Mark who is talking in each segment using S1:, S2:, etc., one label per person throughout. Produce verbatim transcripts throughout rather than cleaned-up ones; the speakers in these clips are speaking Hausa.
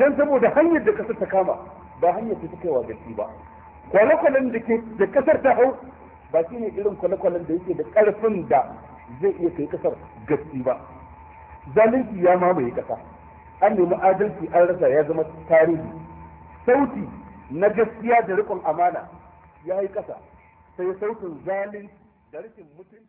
S1: dan saboda hanyar da kasar ta kama ba hanyar ta kaiwa gaci ba. Kwale-kwalen da ke da kasar ta hau ba shi ne irin kwale-kwalen da yake da ƙarfin da zai iya kai kasar gaci ba. Zalunci ya mamaye kasa, an nemi adalci an rasa ya zama tarihi. Sauti na gaskiya da riƙon amana ya yi kasa, sai sautin zalunci da rikin mutunci.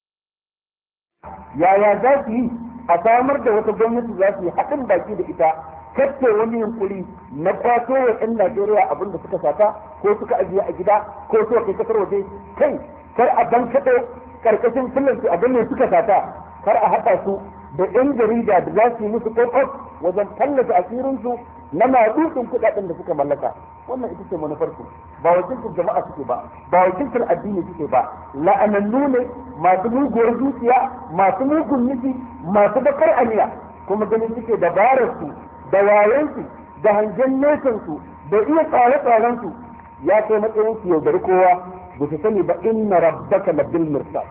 S1: Yaya za su yi a samar da wata gwamnati za su yi haɗin baki da ita, kacce wani yunkuri na kwato wa 'yan Najeriya abin da suka sata ko suka ajiye a gida ko suka kai kasar waje, kai kar a bankaɗo karkashin filansu abin da suka sata, kar a haɗa su da 'yan jarida da za su yi musu kokot wajen tallata asirinsu na maɗuɗin kuɗaɗen da suka mallaka. Wannan ita ce manufarsu, ba wakilcin jama'a suke ba, ba wakilcin addini suke ba, la'anannu ne, masu muguwar zuciya, masu mugun nufi, masu bakar aniya, kuma ganin suke dabararsu da wayansu da hangen nesansu da iya tsare-tsarensu ya kai matsayin su yaudari kowa. Ba su sani ba inna rabbaka labil mirsad,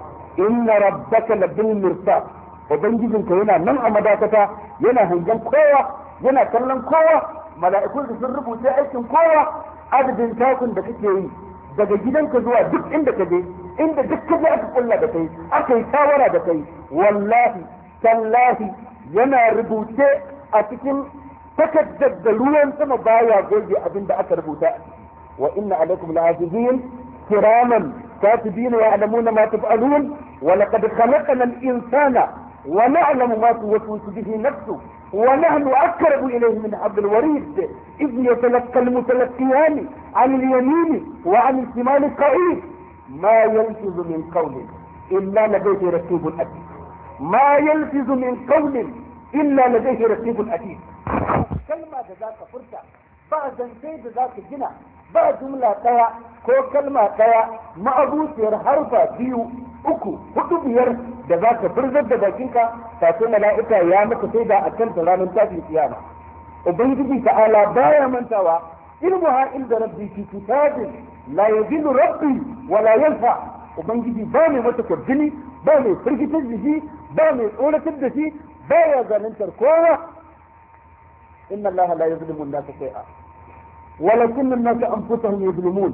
S1: inna rabbaka labil mirsad, ubangijinka yana nan a madakata, yana hangen kowa, yana kallon kowa. Mala'ikun da sun rubuta aikin kowa, adadin takun da kake yi daga gidanka zuwa duk inda ka je, inda duk ka je aka kulla da kai, aka yi shawara da kai, wallahi tallahi yana rubuce a cikin takaddar da ruwan sama baya goge abin da aka rubuta. Wa inna alaikum la'afizin kiraman katibina ya'lamuna ma taf'alun wa laqad khalaqna al-insana wa na'lamu ma tuwaswisu bihi nafsuhu ونحن أقرب إليه من حبل الوريد إذ يتلقى المتلقيان عن اليمين وعن الشمال قعيد ما يلفظ من قول إلا لديه رقيب أتيد ما يلفظ من قول إلا لديه رقيب أتيد. كلمة ذاك فرصة بعد سيد ذاك الجنة بعد جملة تيا كو كلمة تيا ما أبو سير حرفة بيو uku hudu biyar da za ka furzar da bakinka kafin mala'ika ya maka sai da akan ranar tashin kiyama. Ubangiji ta'ala baya mantawa, ilmuha inda rabbi fi kitabin la yadillu rabbi wa la yanfa. Ubangiji ba mai mata kwarjini, ba mai firgitar da shi, ba mai tsoratar da shi, ba ya zaluntar kowa. Inna Allah la yuzlimu an-nasa shay'a walakinna an-nasa anfusahum yuzlimun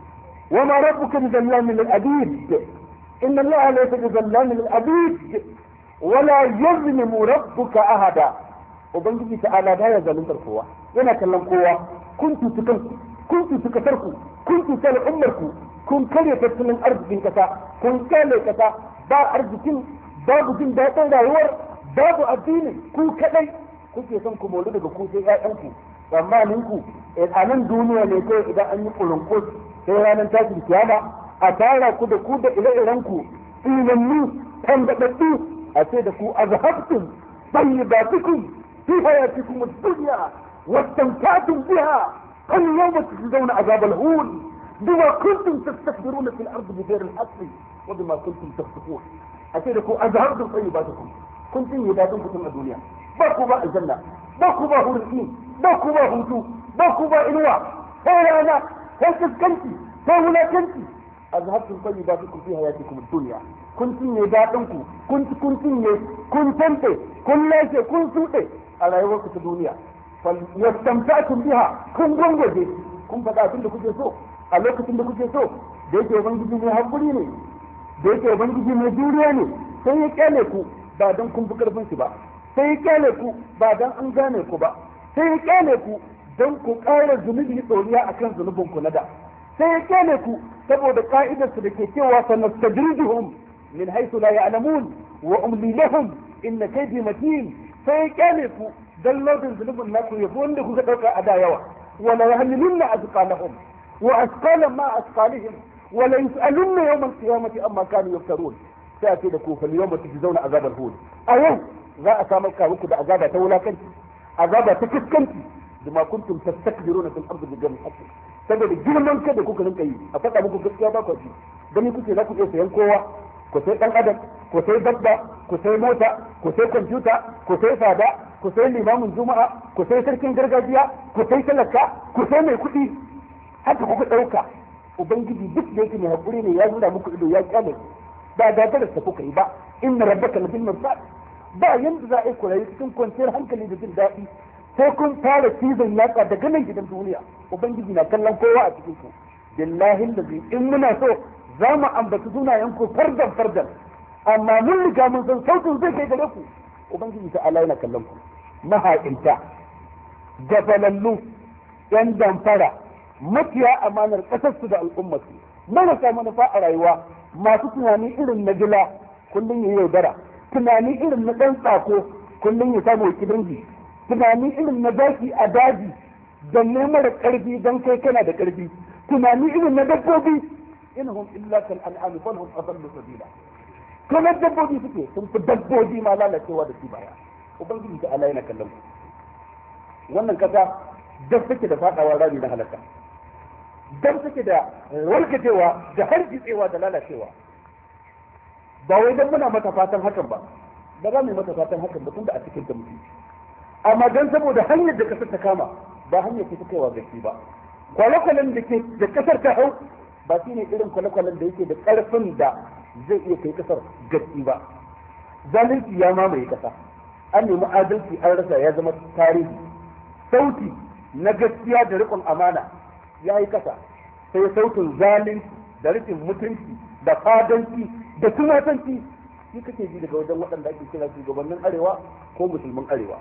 S1: wa ma rabbuka bizallamin lil-abid. إن الله ليس بظلام للعبيد ولا يظلم ربك أحدا. وبنجي تعالى لا يزال القوة yana kallon kowa. Kuntu tukanku, kuntu tukatarku, kuntu tala ummarku, kun karya tattalin arzikin kasa, kun kale kasa, ba arzikin, babu jin daɗin rayuwar, babu addini, ku kadai kuke son ku molu daga ku sai ƴaƴanku. Tsammanin ku a nan duniya ne kai idan an yi kulunkus sai ranar tashin kiyama a tara ku da ku da ire-iren ku tsinannu tambaɗaɗɗu a ce da ku azhabtum tayyibatikum fi hayatikum ad-dunya wastamta'tum biha fal yawma tujzauna azab al-hun bima kuntum tastakbiruna fil ardi bighayri al-haqqi wa bima kuntum tafsukun. a ce da ku azhabtum tayyibatikum, kun tinye dadin ku tun a duniya, ba ku ba aljanna, ba ku ba hurin, ba ku ba hutu, ba ku ba inuwa, sai rana, sai kaskanci, sai wulakanci. azhabtum tayyibatikum fi hayatikum ad-dunya, kun cinye dadin ku, kun kun cinye, kun tante, kun lace, kun sude a rayuwar ku ta duniya. fal yastamta'tum biha, kun gongoje, kun faɗa abin da kuke so a lokacin da kuke so. Da yake ubangiji mai hakuri ne, da yake ubangiji mai juriya ne, sai ya kyale ku ba dan kun fi karfin shi ba, sai ya kyale ku ba dan an gane ku ba, sai ya kyale ku dan ku ƙara zunubi tsoriya akan zunubin ku na da, sai ya kyale ku saboda ka'idarsu da ke cewa sanastadrijuhum min haythu la ya'lamun wa umli lahum inna kaydi matin. sai ya kyale ku dan lodin zulubin naku ya fi wanda kuka dauka a da yawa. wala yahmilunna azqalahum wa asqalan ma asqalihim wala yus'alunna yawm al-qiyamati amma kanu yaftarun. sai a ce da ku fal yawma tujzauna azabal hun, a yau za a samar ka muku da azaba ta wulakanci, azaba ta kiskanci, bima kuntum tastakbiruna fil ardi bighayri haqqi, saboda girman kai da kuka rinka yi. a faɗa muku gaskiya ba ku ji, gani kuke za ku iya sayan kowa, ku sai dan adam, ku sai dabba, ku sai mota, ku sai kwamfuta, ku sai fada, ku sai limamin juma'a, ku sai sarkin gargajiya, ku sai talaka, ku sai mai kuɗi. haka kuka ɗauka. ubangiji duk da yake mai haƙuri ne ya zura muku ido ya kyale ba gagarar sa kuka yi ba. inna rabbaka labil mirsad, ba yanda za a yi kurayi cikin kwanciyar hankali da jin daɗi sai kun fara cizon yatsa daga nan gidan duniya ubangiji na kallon kowa a cikin ku billahi lazi in muna so za mu ambaci sunayen ku fardan fardan amma mun riga mun san sautin zai kai gare ku ubangiji ta Allah yana kallon ku maha'inta gabalallu yan damfara makiya amanar kasarsu da al'ummarsu marasa manufa a rayuwa masu tunani irin na gila kullum ya yaudara tunani irin na ɗan tsako kullum ya samu dangi tunani irin na zaki a daji don neman da ƙarfi don kai kana da ƙarfi tunani irin na dabbobi inhum illa kal an'am bal hum adallu sabila kuma dabbobi suke sun fi dabbobi ma lalacewa da su baya ubangiji ta Allah yana kallon ku wannan kasa dan take da fadawa rami na halaka dan take da warkacewa da hargitsewa da lalacewa ba wai dan muna mata fatan hakan ba ba za mu mata fatan hakan ba tunda a cikin ta muke amma dan saboda hanyar da kasar ta kama ba hanyar ce ta kaiwa gaci ba kwale-kwalen da ke da kasar ta hau ba shi ne irin kwale-kwalen da yake da karfin da zai iya kai kasar gaci ba zalunci ya mamaye kasa an nemi adalci an rasa ya zama tarihi sauti na gaskiya da riƙon amana ya yi kasa sai sautin zalunci da rikin mutunci da fadanci da tumatanci shi kake ji daga wajen waɗanda ake kira shugabannin arewa ko musulmin arewa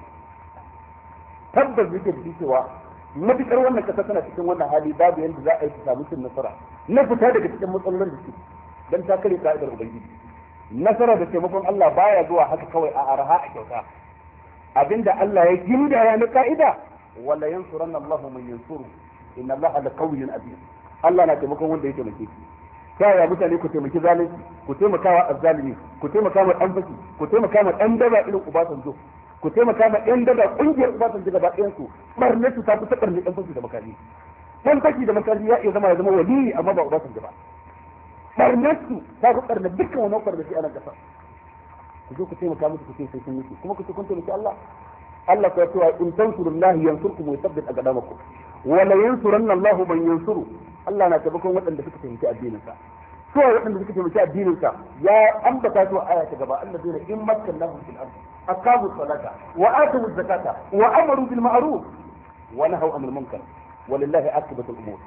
S1: tabbas yake da cewa matuƙar wannan ƙasa tana cikin wannan hali babu yadda za a yi ta samu cin nasara na fita daga cikin matsalolin da suke don ta kare ka'idar ubangiji nasara da taimakon Allah baya zuwa haka kawai a araha a kyauta abinda Allah ya gindaya na ka'ida wala yansuranna Allahu man yansuru inna Allaha laqawiyyun aziz Allah na taimakon wanda ya taimake shi ta yaya mutane ku taimaki zalunci ku taimaka wa azzalimi ku taimaka wa dan fashi ku taimaka wa dan daba irin Ubasanjo ku taimaka ma yan daba kungiyar Ubasanjo gaba ɗayan su barne su ta fi ta barne dan fashi da makami dan fashi da makami ya iya zama ya zama wali amma ba Ubasanjo ba barne su ta fi barne dukkan wani barne shi a nan kasa ku zo ku taimaka musu ku ce sai sun yi kuma ku ce kun taimaki Allah Allah ya ce in tansurullahi yansurkum wa yuthabbit aqdamakum wa la yansuranna Allahu man yansuru Allah na taimakon waɗanda suka taimaki addinin sa so waɗanda suka taimaki addinin sa ya ambata su aya ta gaba allazina in makkannahum fil ardi aqamu salata wa atu zakata wa amaru bil ma'ruf wa nahaw anil munkar walillahi aqibatu al umur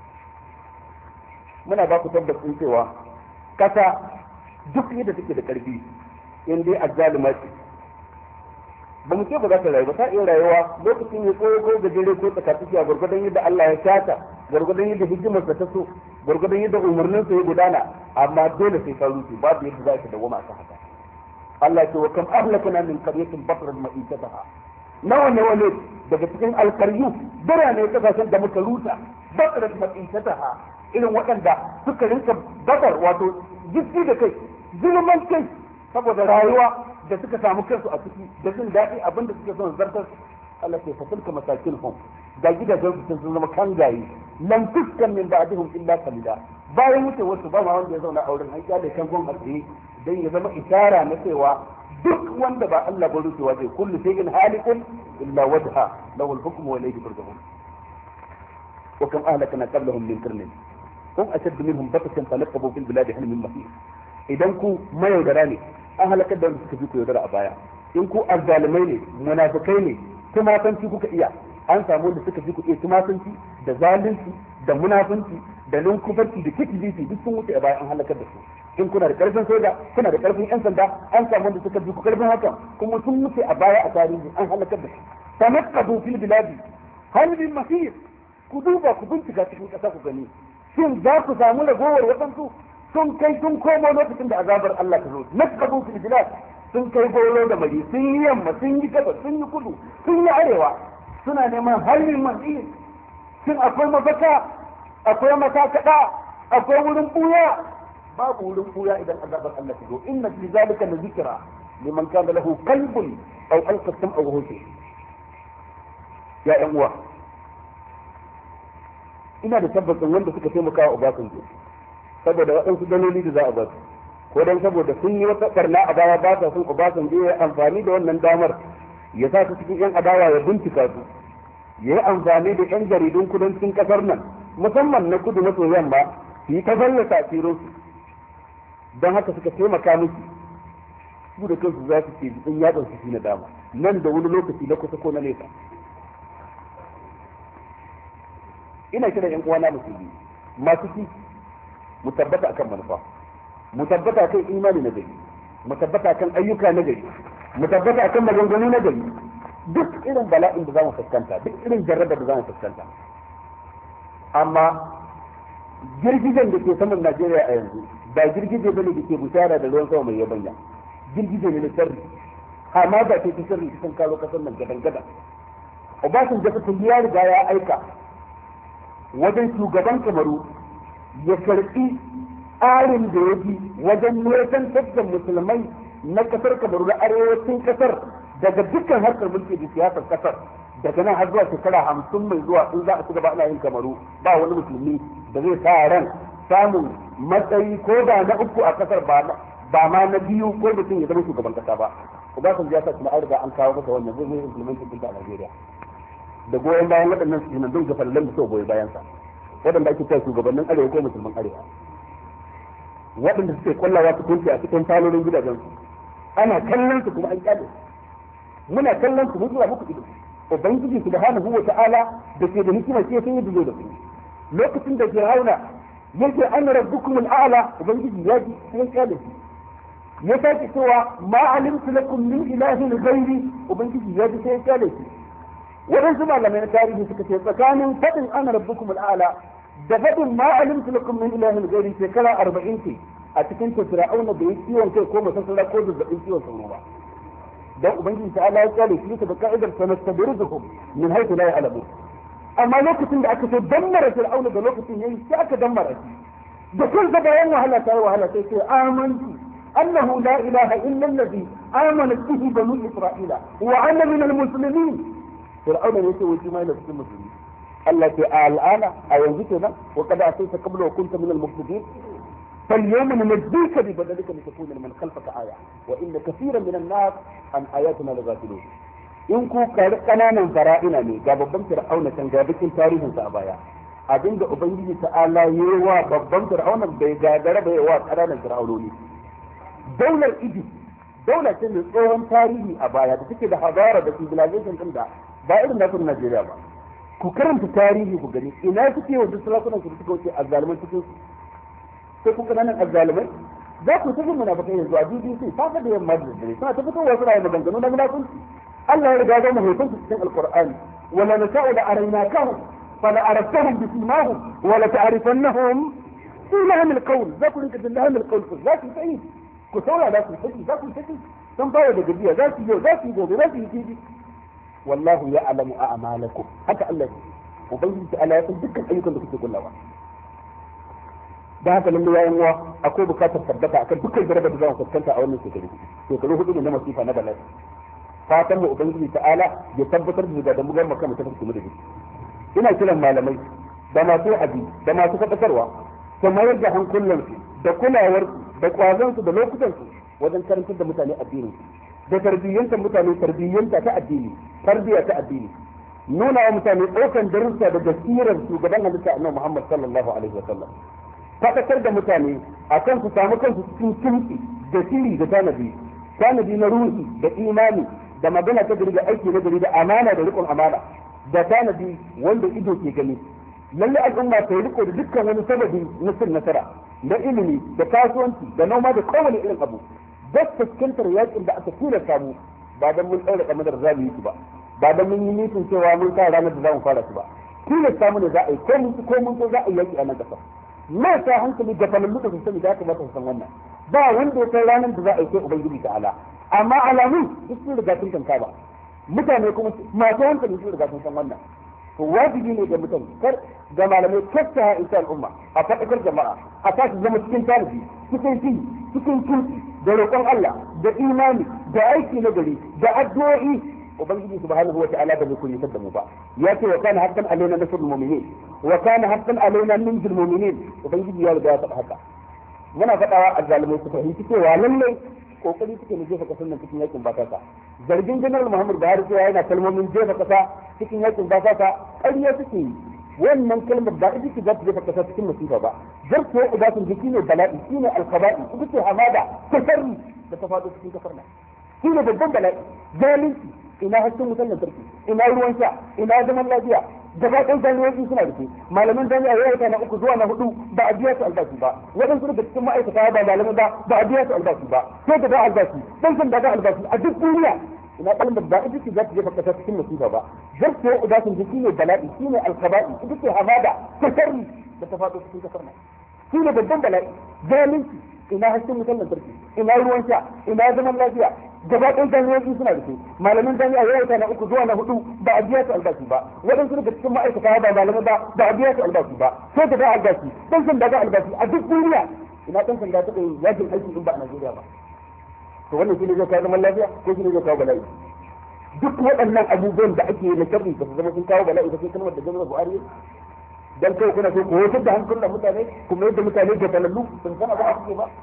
S1: muna ba ku tabbacin cewa kasa duk yadda take da karfi in dai azzalima ce ba mu ce ba za ta rayu ba ta iya rayuwa lokacin ya tsoyo ko gajere ko tsakatsakiya gwargwadon yadda Allah ya shata gwargwadon yadda hikimarsa ta so gwargwadon yadda umarninsa ya gudana amma dole sai ka rufe babu yadda za ka dawwama a haka Allah ce wa kam ahlakana min qaryatin batrat ma'isataha nawa ne wani daga cikin alkaryu birane kasashen da muka rusa batrat ma'isataha irin waɗanda suka rinka bakar wato jiki da kai zulman kai saboda rayuwa da suka samu kansu a ciki da jin daɗi abinda suke son zartar Allah ke fatilka masakin hum da gidajen su sun zama kangaye lam tuskan min ba'dihum illa qalila bayan wuce wasu ba ma wanda ya zauna a wurin an kyale kan gon hatsi dan ya zama isara na cewa duk wanda ba Allah ba rucewa zai kullu shay'in halikun illa wajha lahu al-hukmu wa ilayhi turja'un wa kam ahlakna qablahum min qarnin hum ashaddu minhum batatan falaqabu fil biladi hal min mahis idan ku mayaudara ne an halakar da suka fi ku yaudara a baya in ku azzalimai ne munafikai ne tumatanci kuka iya an samu da suka fi ku iya tumatanci da zalunci da munafunci da lunkufarci da kitibisi duk sun wuce a baya an halakar da su in kuna da karfin soja kuna da karfin yan sanda an samu da suka fi ku karfin hakan kuma sun wuce a baya a tarihi an halakar da su tanaqqadu fil biladi hal min mahir ku duba ku bincika cikin kasa ku gani shin za ku samu ragowar waɗansu sun kai sun komo lokacin da azabar Allah ta zo naqabu fil bilad sun kai goro da mari sun yi yamma sun yi gaba sun yi kudu sun yi arewa suna neman halin mahir shin akwai mafaka akwai matakada akwai wurin buya babu wurin buya idan azabar Allah ta zo inna fi zalika la zikra liman kana lahu qalbun aw alqa sam'a wa huwa ya yan uwa ina da tabbacin wanda suka taimaka wa Obasanjo saboda waɗansu daloli da za a ba su ko dan saboda sun yi wata barna a baya ba sa son Obasanjo ya amfani da wannan damar ya sa su cikin yan adawa ya bincika su ya yi amfani da yan jaridun kudancin kasar nan musamman na kudu maso yamma su yi ta fallasa asirin su don haka suka taimaka miki su da kansu za su ce jikin yatsan su na dama nan da wani lokaci na kusa ko na nesa ina kira yan uwana musulmi masu ci mu tabbata akan manufa, mu tabbata kan imani na gari, mu tabbata kan ayyuka na gari, mu tabbata akan maganganu na gari. Duk irin bala'in da zamu fuskanta, duk irin jarrabar da zamu fuskanta, amma girgijen da ke saman Najeriya a yanzu ba girgije bane da ke bushara da ruwan sama mai yabanya, girgije ne na sharri, amma ba ce ta sharri cikin karo kasar nan gadan gadan. Obasanjo fitin ya riga ya aika wajen shugaban Kamaru ya karɓi tsarin da ya bi wajen nesantar da musulmai na kasar Kamaru na arewacin kasar daga dukkan harkar mulki da siyasar kasar, daga nan har zuwa shekara hamsin mai zuwa in za a ci gaba ana yin Kamaru ba wani musulmi da zai sa ran samun matsayi ko da na uku a kasar ba ma na biyu ko mutum ya zama shugaban kasa ba. Obasanjo ya sa kuma an riga an kawo masa wannan zai zai implementin ɗinta a Najeriya da goyon bayan waɗannan su nan don gafalallen da suka goyi bayansa, waɗanda ake cewa shugabannin arewa ko musulman arewa, waɗanda suke kwallawa su kunce a cikin falolin gidajensu, ana kallon su kuma an kyale muna kallon su mun zuwa muku ido. Ubangiji subhanahu wa ta'ala da ke da hikima sai sai ya dubo da su lokacin da Fir'auna yake ana rabbukum al'ala, ubangiji ya ji sai ya kyale shi, ya sake cewa ma alimtu lakum min ilahin ghairi, ubangiji ya ji sai ya kyale shi. waɗansu malamai na tarihi suka ce tsakanin faɗin ana rabbukum al'ala da faɗin ma alimtu lakum min ilahin ghairi shekara arba'in ce a cikin ta Fir'auna da ya ciwon kai ko masassara ko zazzabin ciwon sauro ba, dan ubangiji ta Allah ya kyale shi ta da ka'idar sanastadrijuhum min haythu la ya'lamun. Amma lokacin da aka ce dammara Fir'auna da lokacin yayi sai aka dammara shi da kun ga bayan wahala ta wahala sai sai amantu annahu la ilaha illa allazi amana bihi banu isra'ila wa ana min al-muslimin. Fir'auna ne sai wuce mai da cikin musulmi. Allah ce al'ana a yanzu kenan wa kada asaita qabla wa kunta min al-mufsidin فاليوم ننجيك ببدنك لتكون لمن خلفك آية وإن كثيرا من الناس عن آياتنا لغافلون. in ku kananan fara'ina ne ga babban fir'auna can ga bikin tarihin sa a baya, abinda ubangiji ta'ala yayi wa babban fir'auna bai gagara bai wa kananan fir'aunoni. Daular Egypt daula ce mai tsohon tarihi a baya da take da hadara da civilization din da ba irin na kun Najeriya ba. Ku karanta tarihi ku gani ina suke wa duk sarakunan su suka wuce azzaluman cikin su, sai ku kananan azzalimai za ku tafi munafikai yanzu a B B C safa da yamma da dare suna ta fitowa suna yin maganganu na munafunci. Allah ya riga ga mu hoton su cikin alqur'ani wala nasa'u la araynakahum fala araftahum bi simahum wala ta'rifannahum fi lahm alqawl, za ku rinka jin lahm alqawl za ku sai ku saura za ku sai za ku sai sun fara da gajiya za su yi za su yi gobe za su yi jibi. wallahu ya'lamu a'malakum, haka Allah ya ubangiji Allah ya san dukkan ayyukan da kuke kullawa. da haka lalle yayin uwa akwai bukatar tabbata akan dukkan jarabar da zamu fuskanta a wannan shekaru shekaru hudu ne na masifa na bala'i. fatan mu ubangiji ta'ala ya tabbatar da da mugan maka mutum kuma da shi. ina kiran malamai da masu abi da masu fadakarwa su mayar da hankulansu da kulawarsu da kwazansu da lokutansu wajen karantar da mutane addini da tarbiyyantar mutane tarbiyyanta ta addini tarbiyya ta addini, nuna wa mutane ɗaukan darussa da gaskiyar shugaban halitta annabi Muhammad sallallahu alaihi wa sallam, faɗakar da mutane akan su samu kansu cikin kimtsi da shiri da tanadi tanadi na ruhi da imani da magana ta gari da aiki na gari da amana da riƙon amana da tanadi wanda ido ke gani. lalle al'umma ta yi riko da dukkan wani sababi na cin nasara na ilimi da kasuwanci da noma da kowane irin abu da fuskantar yakin da aka tura samu ba dan mun ɗaura kamadar za mu yi su ba ba dan mun yi nitin cewa mun sa ranar da za mu fara su ba. tilasta mu ne za a yi ko mun ko mun ko za a yi yaki a nan ƙasar. na sa hankali da falallu da sun sani da aka mata san wannan ba wanda ya san ranar da za a yi sai ubangiji ta'ala, amma alamun duk sun riga sun kanka ba mutane kuma masu hankali sun riga sun san wannan. to wajibi ne ga mutane kar ga malamai kasta ha insha al'umma a faɗakar jama'a a tashi zama cikin tarihi cikin shi cikin kinki da roƙon Allah da imani da aiki na gari da addu'o'i. ubangiji subhanahu wa ta'ala ba zai kunyatar da mu ba, ya ce wa kana haqqan alaina nasrul mu'minin wa kana haqqan alaina nunjil mu'minin. ubangiji ya riga ya faɗa haka. muna faɗawa azzalimai su fahimci cewa lallai kokari suke mu jefa kasar nan cikin yakin basasa. zargin general Muhammad Buhari cewa yana kalmomin jefa kasa cikin yakin basasa ƙarya suke yi. wannan kalmar ba ita ce za ta jefa kasa cikin musifa ba. zarto ubatun jiki ne bala'i shine alqaba'i ita ce hamada ta sharri da ta faɗo cikin kasar nan shine babban bala'i. zalunci ina hasken wutar lantarki ina ruwan sha ina zaman lafiya gaba ɗaya jami'o'i suna da ke malaman jami'a ya wata na uku zuwa na hudu ba a biya su albashi ba waɗansu daga cikin ma'aikata ba malaman ba ba a biya su albashi ba sai da ba albashi dan san da ga albashi a duk duniya ina ɗan da ba ita ce za ta jefa ƙasa cikin musiba ba zarce udatin jiki ne bala'i shi ne alkaba'i ita ce hamada ta sharri da ta faɗo cikin kasar nan shi ne babban bala'i zalunci ina hasken wutar lantarki ina ruwan sha ina zaman lafiya gaba ɗaya jami'o'i suna da su malaman jami'a ya wata na uku zuwa na hudu ba a biya su albashi ba waɗansu daga cikin ma'aikata ba malaman ba ba a biya su albashi ba sai da ba albashi dan sanda ga albashi a duk duniya ina ɗan sanda ta ɗaya yajin aiki in ba a Najeriya ba to wannan shi ne zai kawo zaman lafiya ko shi ne zai kawo bala'i duk waɗannan abubuwan da ake na sharri ba su zama sun kawo bala'i ba sai kalmar da jami'ar Buhari dan kai kuna so ku hotar da hankulan mutane kuma yadda mutane da talallu sun san abu a cikin ba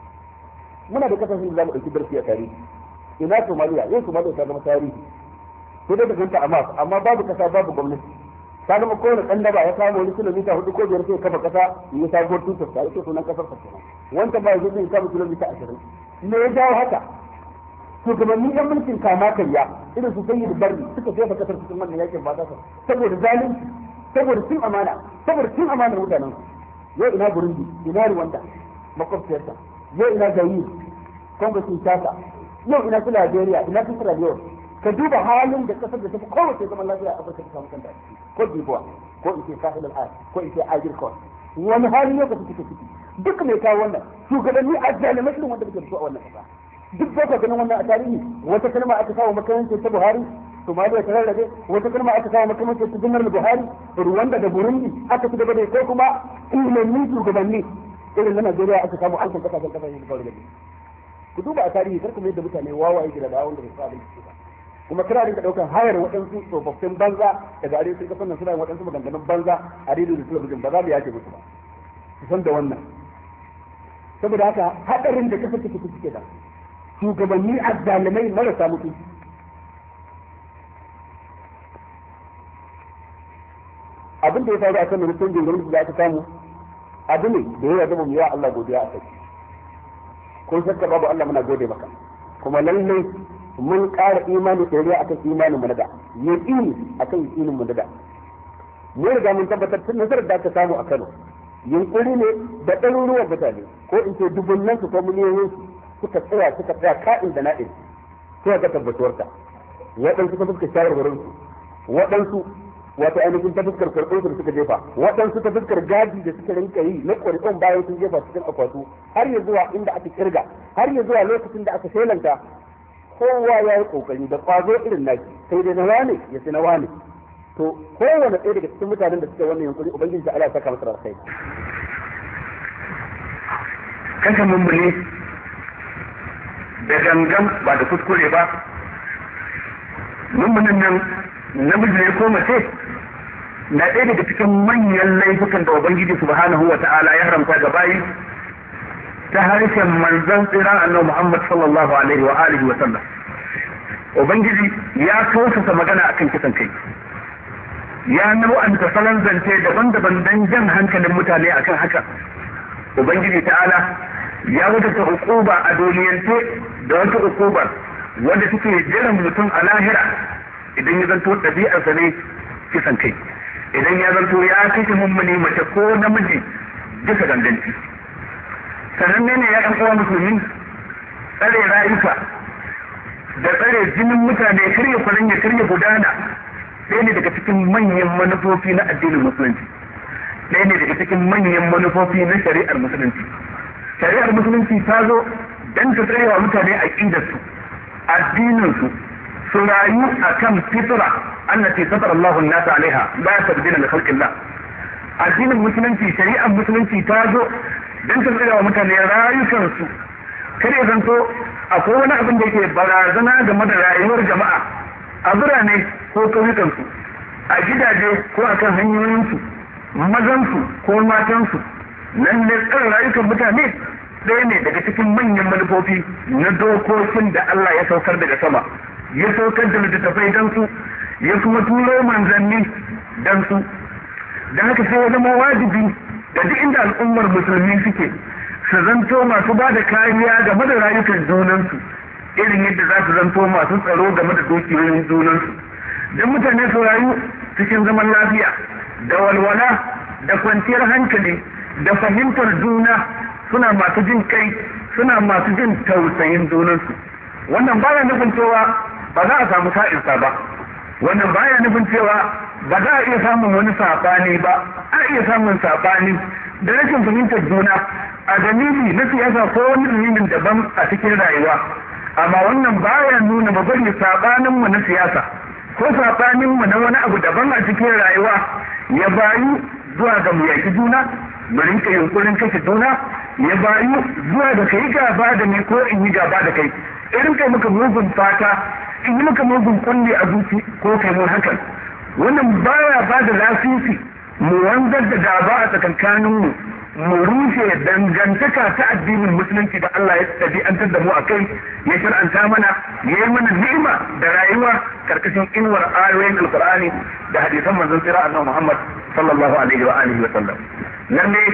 S1: muna da kasashen da za mu ɗauki darasi a tarihi ina Somaliya yau Somaliya ta zama tarihi sai dai da ganta amma amma babu kasa babu gwamnati ta zama kowane ɗan daba ya samu wani kilomita hudu ko biyar sai kafa kasa ya sabuwar tutar ta ita sunan kasar sa kenan wanda ba ya zai kama kilomita ashirin me ya jawo haka shugabanni yan mulkin kama karya irin su sayi da barri suka jefa kasar cikin wannan yakin ba ta saboda zalunci saboda cin amana saboda cin amanar mutanen yau ina Burundi ina Rwanda makwabciyarta yau ina Zaire Congo Kinshasa yau ina su Liberia ina su Sierra Leone ka duba halin da kasar da ta fi kowace zaman lafiya a Afirka ta samu kanta ko Dibuwa ko in ce Sahel al ko in ce Ivory Coast wani hali ne ka suke ciki duk mai kawo wannan shugabanni azzalimai irin wanda muke da su a wannan kasa duk da ka ganin wannan a tarihi wata kalma aka kawo makarantar ta Buhari Somalia ta rarrabe wata kalma aka kawo makarantar ta Janar Buhari Rwanda da Burundi aka ci gaba da ko kuma ilimin shugabanni irin na Najeriya aka samu an kan kasashen kasashen da kawai ku duba a tarihi kar kuma yadda mutane wawaye gida da wanda ba su abin ba kuma kira rinka daukar hayar waɗansu tsofaffin banza daga arewacin kasar nan suna yin waɗansu maganganun banza a rediyo da talabijin ba za mu yace musu ba su san da wannan saboda haka hadarin da kasar take cike da shugabanni azzalimai marasa mutunci abin da ya faru a kan ministan gwamnati da aka samu abu ne da ya zama mu ya Allah godiya a kai kun shakka babu Allah muna gode maka kuma lallai mun ƙara imani ɗoriya akan imanin mu na da yaqini akan yaqinin mu na da mun riga mun tabbatar tun nasarar da aka samu a Kano yunkuri ne da ɗaruruwan mutane ko in ce dubunnan su ko miliyoyin su suka tsaya suka tsaya ka'in da na'in suka ga tabbatuwarta waɗansu ta fuskar shawarwarin su waɗansu wato ainihin ta fuskar kurkun da suka jefa waɗansu ta fuskar gadi da suka rinka yi na kurkun bayan sun jefa cikin akwatu har ya zuwa inda aka kirga har ya zuwa lokacin da aka shelanta kowa ya yi kokari da kwazo irin naki sai dai na wane ya sai na wane to kowane ɗaya daga cikin mutanen da suka wannan yunkuri ubangiji ta Allah ya saka masa alkhairi
S2: kashe mummuni da gangan ba da kuskure ba mummunin nan namiji ne ko mace na ɗaya daga cikin manyan laifukan da ubangiji subhanahu wa ta'ala ya haramta ga bayi ta harshen manzon tsiran annabi Muhammad sallallahu alaihi wa alihi wa sallam ubangiji ya tosasa magana akan kisan kai ya nau'anta salon zance daban-daban dan jan hankalin mutane akan haka ubangiji ta'ala ya wajabta ukuba a duniyance da wata ukubar wanda take jiran mutum a lahira idan ya zanto ɗabi'arsa ne kisan kai idan ya zanto ya kashe mummuni mace ko namiji bisa ganganci sananne ne ya ɗan uwa musulmi tsare rayuka da tsare jinin mutane karya kwanan ya karya gudana ɗaya ne daga cikin manyan manufofi na addinin musulunci ɗaya ne daga cikin manyan manufofi na shari'ar musulunci shari'ar musulunci ta zo don ta tsare wa mutane aƙidarsu addininsu su rayu akan fitra allati fatara Allahu an-nasa alaiha la tabdila li khalqillah addinin musulunci shari'ar musulunci ta zo don ta tsare wa mutane rayukansu kare zanto akwai wani abin da yake barazana game da rayuwar jama'a a birane ko kauyukansu a gidaje ko akan hanyoyinsu mazansu ko matansu nan ne tsare rayukan mutane ɗaya ne daga cikin manyan manufofi na dokokin da Allah ya saukar daga sama ya saukar da littattafai don su ya kuma turo manzanni don su da haka sai ya zama wajibi da duk inda al'ummar musulmi suke su zanto masu ba da kariya game da rayukan junansu irin yadda za su zanto masu tsaro game da dukiyoyin junansu don mutane su rayu cikin zaman lafiya da walwala da kwanciyar hankali da fahimtar juna, suna masu jin kai, suna masu jin tausayin junansu. Wannan baya nufin cewa ba za a samu sa'insa ba, wannan baya nufin cewa ba za a iya samun wani saɓani ba, a iya samun saɓani da rashin fahimtar juna a dalili na siyasa ko wani dalilin daban a cikin rayuwa. Amma wannan baya nuna mu bari saɓaninmu na siyasa ko saɓaninmu na wani abu daban a cikin rayuwa ya bayu zuwa ga mu yaki juna, mu rinka yunkurin kashe juna, ya bayu zuwa da kai gaba da ni ko in yi gaba da kai, irin kai muka mugun fata, in yi muka mugun kulle a zuci ko kai mun hakan. Wannan baya ba da lasisi mu wanzar da gaba a tsakankaninmu, mu rushe dangantaka ta addinin musulunci da Allah ya ɗabi'antar da mu a kai, ya shar'anta mana, ya yi mana ni'ima da rayuwa karkashin inuwar ayoyin alkur'ani da hadisan manzon tsira annabi Muhammad sallallahu alaihi wa alihi wa sallam. Nan ne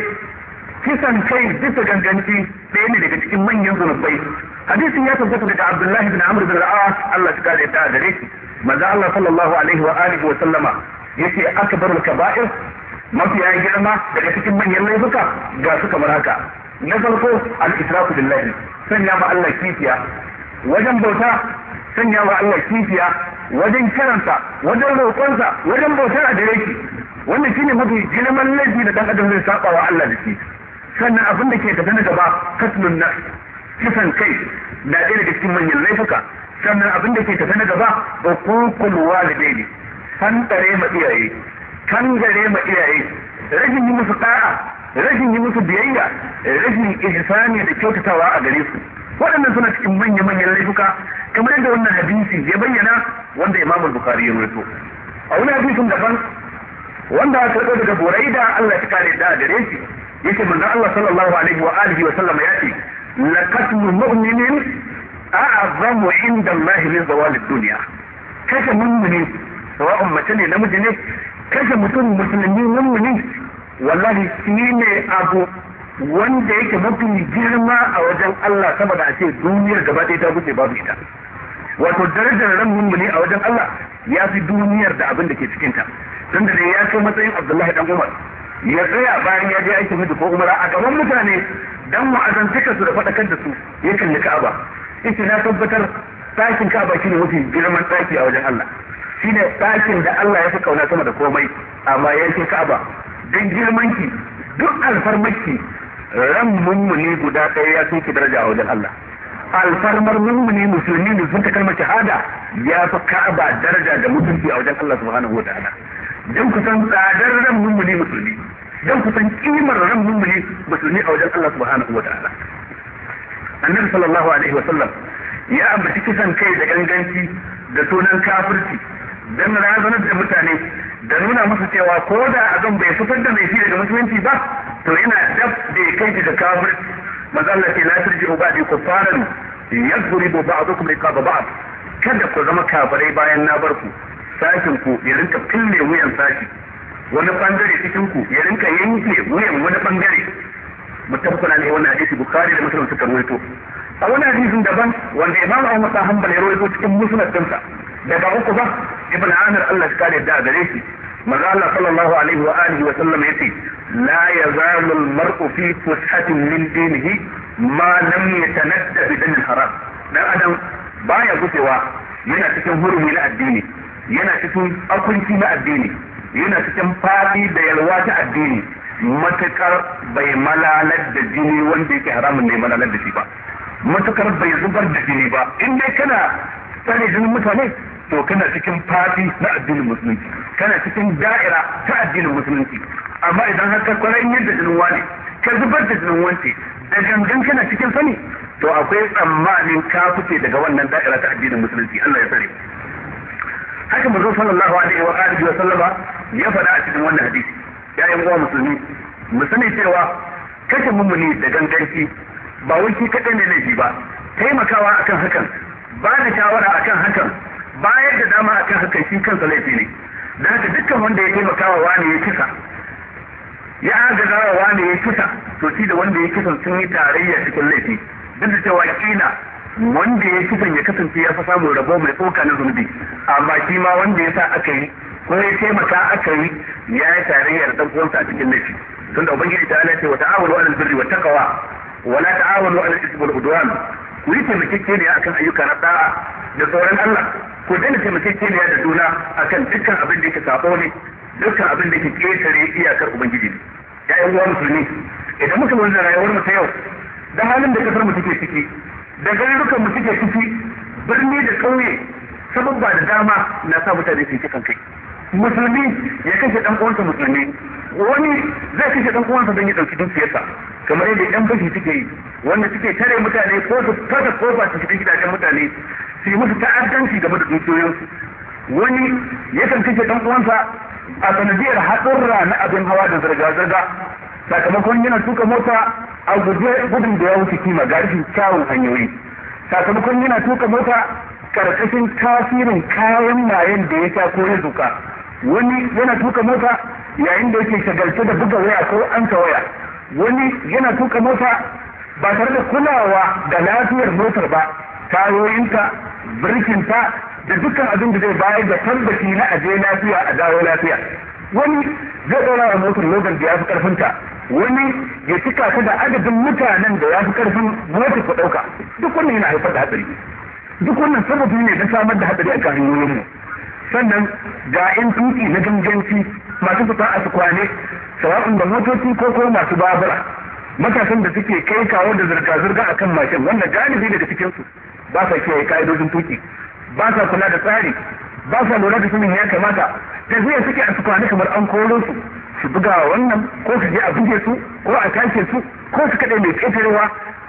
S2: kisan kai bisa ganganci ɗaya ne daga cikin manyan zunubai. Hadisin ya tabbata daga Abdullahi bin Amr bin al-As, Allah ya kare ta gare shi. Manzo Allah sallallahu alaihi wa alihi wa sallama yace akbarul kaba'ir, mafiya girma daga cikin manyan laifuka ga su kamar haka. Na farko al-israfu billahi, sanya ma Allah kifiya wajen bauta, sanya ma Allah kifiya wajen kiransa, wajen roƙonsa, wajen bautar a gare shi. Wannan shine mafi girman laifi da dan adam zai saba wa Allah da shi. Sannan abin da ke tafi na gaba katlun nafs, kisan kai na ɗaya daga cikin manyan laifuka. Sannan abin da ke tafi na gaba uququl walidaini, fantare ma iyaye, kangare ma iyaye, rashin yi musu da'a, rashin yi musu biyayya, rashin ihsani da kyautatawa a gare su. Waɗannan suna cikin manya-manyan laifuka kamar yadda wannan hadisi ya bayyana, wanda Imam Bukhari ya rawaito. A wani hadisin daban wanda aka karɓo daga Buraida, Allah ya kare da gare shi, yake manzon Allah sallallahu alaihi wa alihi wa sallam ya ce laqatlu mu'minin a'zamu inda Allah min zawal ad-dunya. Kashe mu'mini, sawa'un mace ne namiji ne, kashe mutum musulmi mu'mini, wallahi shine abu wanda yake mafi girma a wajen Allah saboda a ce duniyar gaba ɗaya ta guce babu ita. Wato darajar ran mu'mini a wajen Allah ya fi duniyar da abin da ke cikinta. Tun da ya kai matsayin Abdullahi dan Umar ya tsaya bayan ya je aikin hajji ko umara a gaban mutane dan wa'azantaka su da faɗakar da su, ya kalli Ka'aba. Yace na tabbatar ɗakin Ka'aba shine mafi girman ɗaki a wajen Allah, shine ɗakin da Allah ya fi kauna sama da komai. Amma ya ce Ka'aba dan girman ki, duk alfarmaki, ran mummuni guda ɗaya ya fi daraja a wajen Allah. Alfarmar mummuni musulmi ne sun ta kalmar shahada ya fi Ka'aba daraja da mutunci a wajen Allah subhanahu wa ta'ala. Dan kusan tsadar ran mummuni musulmi, dan kusan kimar ran mummuni musulmi a wajen Allah subhanahu wa ta'ala. Annabi sallallahu alaihi wa sallam ya ambaci kisan kai da ganganci da sunan kafirci dan razanar da mutane da nuna musu cewa ko da azan bai fitar da mai shi daga musulunci ba, to yana dab da ya kai shi da kafirci. Manzo Allah ce la turji'u ba'di kuffaran yadribu ba'dukum riqaba ba'd. Kada ku zama kafirai bayan na bar ku, sashin ku ya rinka fille wuyan sashi, wani bangare cikin ku ya rinka yanke wuyan wani bangare. Mutabbana ne wannan hadisi Bukhari da Muslim suka rawaito. A wani hadisin daban wanda Imam Ahmad bin Hanbal ya rawaito cikin musnad dinsa daga uku ba Ibn Amir, Allah ya kare da gare shi, manzo Allah sallallahu alaihi wa alihi wa sallam yace la yazalu al-mar'u fi fushatin min dinihi ma lam yatanadda bi din haram. Dan adam baya gujewa yana cikin hurumi na addini, yana cikin akunci na addini, yana cikin fadi da yalwa ta addini, matakar bai malalar da jini wanda yake haramun ne malalar da shi ba, matakar bai zubar da jini ba. In dai kana tsare jinin mutane, to kana cikin fadi na addinin musulunci, kana cikin da'ira ta addinin musulunci. Amma idan har ka kwarar yadda jinin wani, ka zubar da jinin wance da gangan kana cikin sani, to akwai tsammanin ka fice daga wannan da'ira ta addinin musulunci. Allah ya tsare. Haka manzo sallallahu alaihi wa alihi wa sallama ya faɗa a cikin wannan hadisi. Ya yi uwa musulmi, mu sani cewa kashe mummuni da ganganci ba wai shi kaɗai ne laifi ba, taimakawa akan hakan, ba da shawara akan hakan, bayar da dama akan hakan shi kansa laifi ne. Da haka dukkan wanda ya taimakawa wani ya kisa, ya agazawa wani ya kisa, to shi da wanda ya kisan sun yi tarayya cikin laifi. Duk da cewa kila wanda ya kisan ya kasance ya fi samun rabo mai tsoka na zunubi, amma shi ma wanda ya sa aka yi ko ya taimaka aka yi ya yi tarayyar dan uwansa a cikin laifi tunda ubangiji ta ala ce wa ta'awunu 'alal birri wat taqwa wa la ta'awunu 'alal ithmi wal 'udwan ku yi taimakekeniya akan ayyuka na da'a da tsoron Allah ku daina taimakekeniya da juna akan dukkan abin da yake sabo ne dukkan abin da yake ketare iyakar ubangiji ne ya yi uwa musulmi idan muka lura da rayuwar mu ta yau da halin da kasar mu take ciki da garurukan mu suke ciki birni da ƙauye sababba da dama na sa mutane su yi kan kai musulmi ya kashe dan uwansa musulmi wani zai kashe dan uwansa don ya dauki dukiyarsa kamar yadda yan fashi suke yi wanda suke tare mutane ko su fata kofa su shiga gidajen mutane su yi musu ta'addanci game da dukiyoyinsu wani yakan kashe dan uwansa a sanadiyar haɗurra na abin hawa da zirga-zirga sakamakon yana tuka mota a guje gudun da ya wuce kima ga rashin kyawun hanyoyi sakamakon yana tuka mota karkashin tasirin kayan mayen da ya sha ko ya zuka wani yana tuka mota yayin da yake shagalce da buga waya ko ansa waya wani yana tuka mota ba tare da kulawa da lafiyar motar ba tayoyinta birkinta da dukkan abin da zai bayar da tabbaci na aje lafiya a dawo lafiya wani zai ɗora wa motar logan da ya fi ƙarfinta wani ya cika ta da adadin mutanen da ya fi ƙarfin motar ku ɗauka duk wannan yana haifar da hatsari duk wannan sababi ne na samar da hatsari a kan hanyoyinmu sannan ga in tuki na ganganci masu fita a su kwane sawa'un da motoci ko ko masu babura matasan da suke kai kawo da zirga-zirga akan mashin wannan galibi daga cikinsu ba sa kiyaye ka'idojin tuki ba sa kula da tsari ba sa lura da sunan ya kamata tafiya suke a su kwane kamar an koro su su buga wannan ko su je a buge su ko a tashe su ko su kaɗai mai ƙetarewa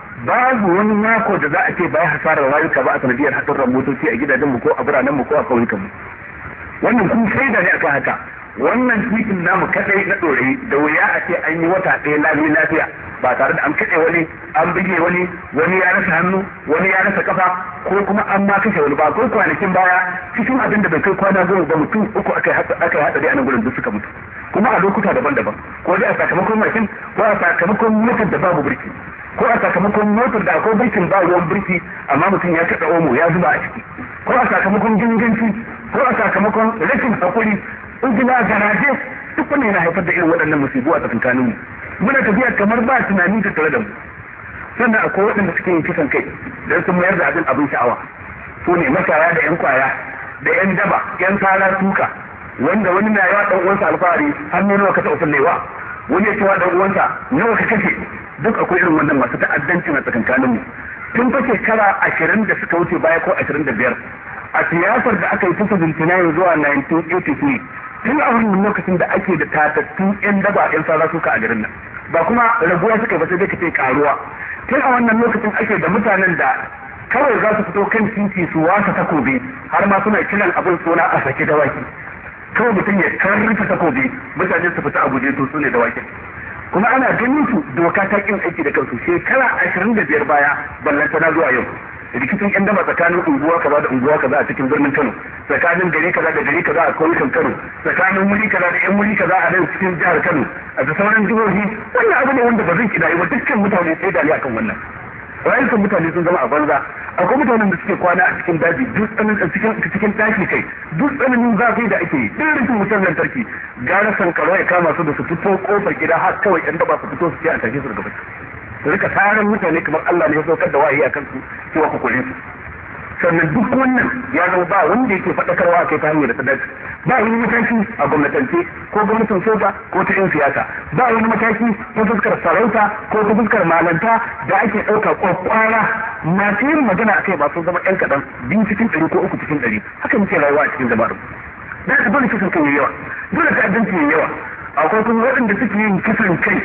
S2: babu wani mako da za a ce bai hasarar rayuka ba a sanadiyar haɗurran motoci a gidajenmu ko a biranenmu ko a ƙauyukanmu wannan kun shaida ne akan haka wannan titin namu kadai na ɗorayi da wuya a ce an yi wata ɗaya lami lafiya ba tare da an kaɗe wani an buge wani wani ya rasa hannu wani ya rasa kafa ko kuma an ma kashe wani ba ko kwanakin baya cikin abin da bai kai kwana goma ba mutum uku aka yi hatsari a nan gurin duk suka mutu kuma a lokuta daban-daban ko dai a sakamakon mashin ko a sakamakon motar da babu birki ko a sakamakon motar da akwai birkin ba ruwan birki amma mutum ya kaɗa omo ya zuba a ciki ko a sakamakon ganganci ko a sakamakon rashin hakuri ujina garaje duk wannan yana haifar da irin waɗannan musibu a tsakankanin mu muna tafiya kamar ba tunani ta tare da mu sannan akwai waɗanda suke yin kisan kai don sun mayar da abin abin sha'awa su ne masara da yan kwaya da yan daba yan sara tuka wanda wani na yawa ɗan uwansa alfahari har ne nawa ka taɓa fullewa wani ya cewa ɗan uwansa nawa ka kashe duk akwai irin wannan masu ta'addancin a tsakankanin mu tun fa shekara ashirin da suka wuce baya ko ashirin da biyar a siyasar da aka yi ta seventy-nine zuwa nineteen eighty-three tun a wannan lokacin da ake da tatattun yan daba yan sara suka a garin nan ba kuma raguwa suka ba sai dai kace karuwa tun a wannan lokacin ake da mutanen da kawai za su fito kan titi su wasa takobi har ma suna kiran abin suna a sake dawaki kawai mutum ya karrufe takobi mutane su fita a guje to su ne dawakin kuma ana ganin su doka ta kin aiki da kansu shekara ashirin da biyar baya ballantana zuwa yau rikicin yan daba tsakanin unguwa kaza da unguwa kaza a cikin birnin Kano tsakanin gari kaza da gari kaza a kauyukan Kano tsakanin wuri kaza da yan wuri kaza a nan cikin jihar Kano a da sauran jihohi wannan abu ne wanda ba zan kidaye ba dukkan mutane sai dali akan wannan rayukan mutane sun zama a banza akwai mutanen da suke kwana a cikin daji duk tsananin cikin cikin tashi kai duk tsananin zafi da ake yi duk rikin wutar lantarki gara sankaro ya kama su da su fito kofar gida har kawai yan daba su fito su ce a tafi su daga su rika taron mutane kamar Allah ne ya saukar da wahayi a kansu cewa ku kore su sannan duk wannan ya zama ba wanda yake faɗakarwa a kai ta hanyar da ta dace ba wani mataki a gwamnatance ko gwamnatin soja ko ta yan siyasa ba wani mataki ta fuskar sarauta ko ta fuskar malanta da ake ɗauka kwakwara masu yin magana akai ba sun zama yan kaɗan biyu cikin ɗari ko uku cikin ɗari haka muke rayuwa a cikin jama'ar da haka dole kisan kai yawa dole ta'addanci yayi yawa akwai kuma waɗanda suke yin kisan kai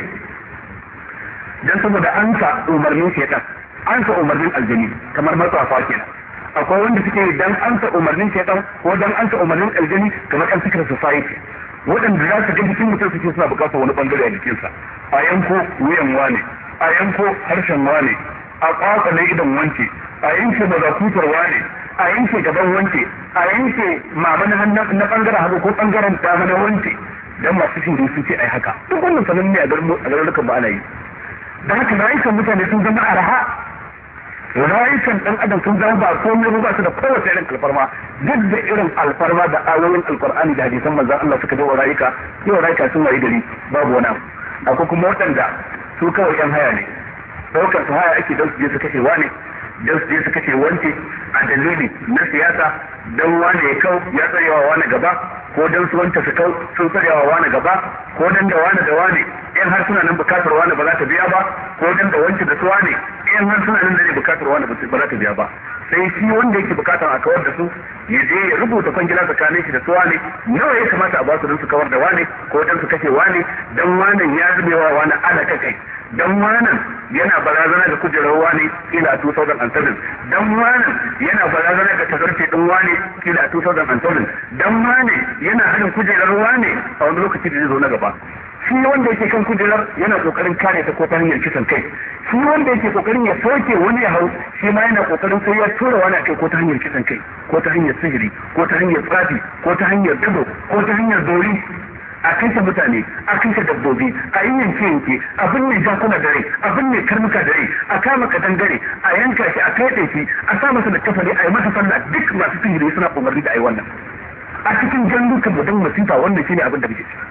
S2: dan saboda an sa umarnin shaitan an sa umarnin aljani kamar matsafa kenan akwai wanda suke dan an sa umarnin shaitan ko dan an sa umarnin aljani kamar an secret society waɗanda za su ga jikin mutum suke suna bukatar wani bangare a jikinsa a yanko wuyan wane a yanko harshen wane a kwakwale idan wance a yanke mazakutar wane a yanke gaban wance a yanke mama na bangaren hagu ko bangaren dama na wance dan masu sihiri sun ce ai haka duk wannan sanan ne a garurukan ba ana yi da haka rayukan mutane sun zama araha rayukan dan adam sun zama ba komai ba su da kowace irin alfarma duk da irin alfarma da ayoyin alqur'ani da hadisan manzon Allah suka dawo rayuka yau rayuka sun wayi gari babu wani akwai kuma waɗanda su kawai yan haya ne daukar su haya ake don su je su kashe wane don su je su kashe wance a dalili na siyasa don wane ya kau ya tsarewa wane gaba ko don su wance su kau sun tsarewa wane gaba ko don da wane da wane in har suna nan bukatar wane ba za ta biya ba ko don da wance da su wane in har suna nan da ne bukatar wane ba za ta biya ba sai shi wanda yake bukatar a kawar da su ya je ya rubuta kwangila tsakanin shi da su wane nawa ya kamata a ba su don su kawar da wane ko don su kashe wane don wane ya zubewa wane ana kai dan wannan yana barazana ga kujerar wani kila two thousand seven dan wannan yana barazana ga tazarce din wani kila two thousand seven dan wani yana hanin kujerar wani a wani lokaci da zai zo na gaba shi wanda yake kan kujerar yana kokarin kare ta ko ta hanyar kisan kai shi wanda yake kokarin ya soke wani ya hau shi ma yana kokarin sai ya tura wani a kai ko ta hanyar kisan kai ko ta hanyar sihiri ko ta hanyar tsafi ko ta hanyar tudu ko ta hanyar dori a kashe mutane a kashe dabbobi a yi yanke yanke abin ne jakuna da rai abin ne karnuka da rai a kama kadangare a yanka shi a kai shi a sa masa da kafari a yi masa sallah duk masu sihiri suna umarni da a yi wannan a cikin jandukan mu don masifa wannan shine abin da muke ci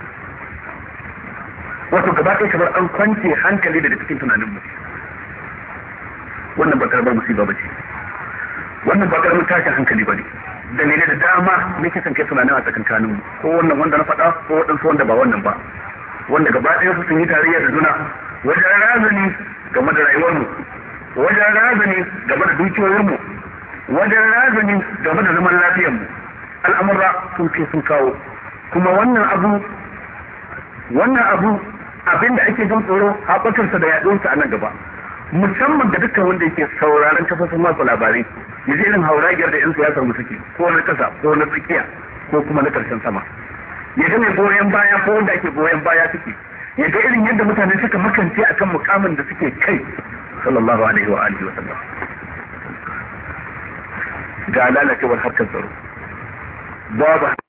S2: wato gaba ɗaya kamar an kwance hankali daga cikin tunanin mu wannan ba karamar musiba ba ce wannan ba karamar tashin hankali ba ne dalilai da dama ne kisan kai tunanin a tsakankanin mu ko wannan wanda na faɗa ko waɗansu wanda ba wannan ba wanda gaba ɗaya su sun yi tarayya da juna wajen razani game da rayuwar mu wajen razani game da dukiyoyin mu wajen razani game da zaman lafiyar mu al'amura sun ce sun kawo kuma wannan abu wannan abu abin da ake jin tsoro haɓakarsa da yaɗuwarsa a nan gaba musamman da dukkan wanda yake sauraron kafofin watsa labarai ya ji irin hauragiyar da 'yan siyasar mu suke ko na kasa ko na tsakiya ko kuma na karshen sama ya ga mai goyon baya ko wanda ake goyon baya suke ya ga irin yadda mutane suka makance akan mukamin da suke kai sallallahu alaihi wa alihi wa sallam ga lalacewar harkar tsaro babu